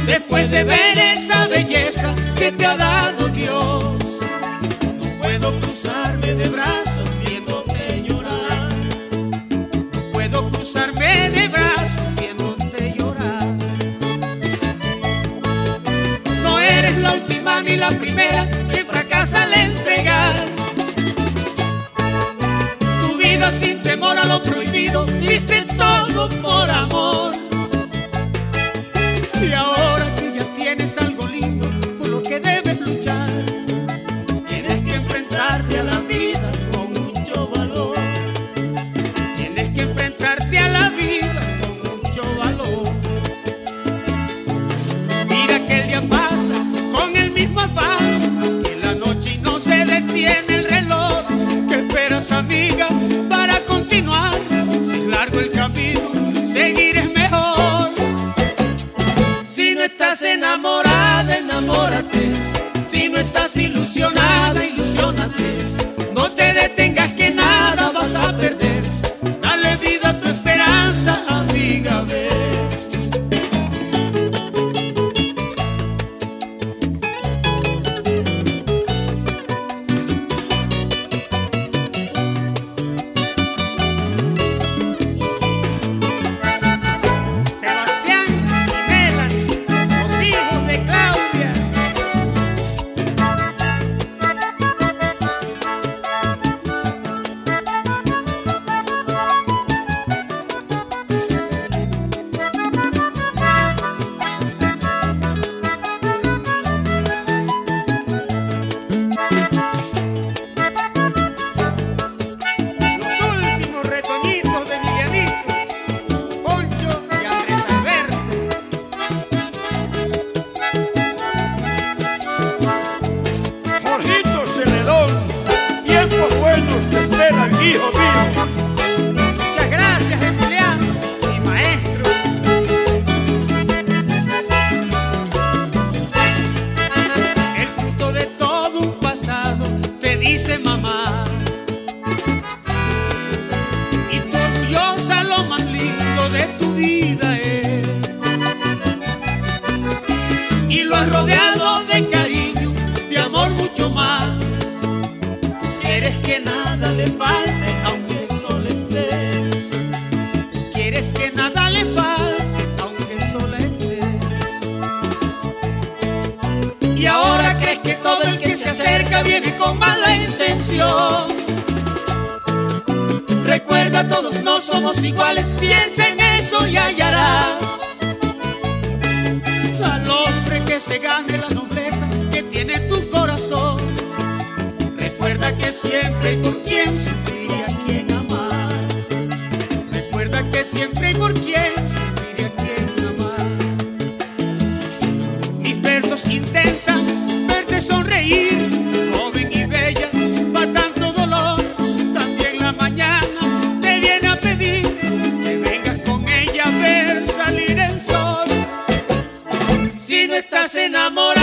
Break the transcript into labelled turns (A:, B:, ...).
A: después de ver esa belleza que te ha dado Dios. No puedo cruzarme de brazos viéndote llorar. No puedo cruzarme de brazos viéndote llorar. No eres la última ni la primera que fracasa al entregar tu vida sin temor a lo prohibido. Diste todo por amor. Y ahora que ya tienes algo lindo por lo que debes luchar, tienes que enfrentarte a la vida con mucho valor. Tienes que enfrentarte a la vida con mucho valor. Mira que el día pasa con el mismo afán, que la noche y no se detiene el reloj. ¿Qué esperas, amiga, para continuar? Si es largo el camino, seguir es mejor. Si no estás enamorada, enamórate. Si no estás ilusionada, ilusiónate. No te detengas que nada vas a perder. Dale vida a tu esperanza, amiga, ve. Hijo mío. Muchas gracias, Emiliano, mi maestro. El fruto de todo un pasado te dice mamá, y tú orgullosa lo más lindo de tu vida es, y lo has rodeado de cariño, de amor mucho más. Quieres que nada le falte aunque sola estés. Quieres que nada le falte aunque sola estés. Y ahora crees que todo el que se acerca viene con mala intención. Recuerda, todos no somos iguales. Piensa en eso y hallarás al hombre que se gane la nobleza que tiene tu corazón. Recuerda que siempre hay por quien sufrir y a quien amar. Recuerda que siempre hay por quien sufrir y a quien amar. Mis versos intentan verte sonreír, joven y bella, pa' tanto dolor. También la mañana te viene a pedir que vengas con ella a ver salir el sol. Si no estás enamorado,